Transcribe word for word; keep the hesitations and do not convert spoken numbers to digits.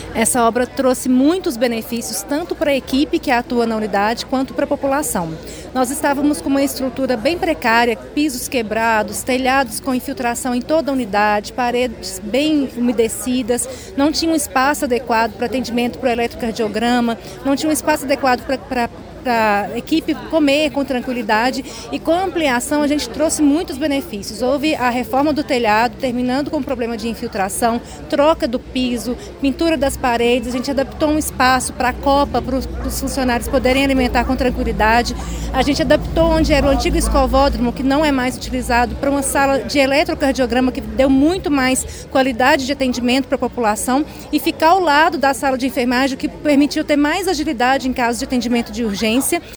Essa obra trouxe muitos benefícios, tanto para a equipe que atua na unidade, quanto para a população. Nós estávamos com uma estrutura bem precária, pisos quebrados, telhados com infiltração em toda a unidade, paredes bem umedecidas, não tinha um espaço adequado para atendimento para o eletrocardiograma, não tinha um espaço adequado para... para para a equipe comer com tranquilidade, e com a ampliação a gente trouxe muitos benefícios. Houve a reforma do telhado, terminando com o problema de infiltração, troca do piso, pintura das paredes, a gente adaptou um espaço para a copa, para os funcionários poderem alimentar com tranquilidade. A gente adaptou onde era o antigo escovódromo, que não é mais utilizado, para uma sala de eletrocardiograma que deu muito mais qualidade de atendimento para a população, e ficar ao lado da sala de enfermagem, o que permitiu ter mais agilidade em caso de atendimento de urgência.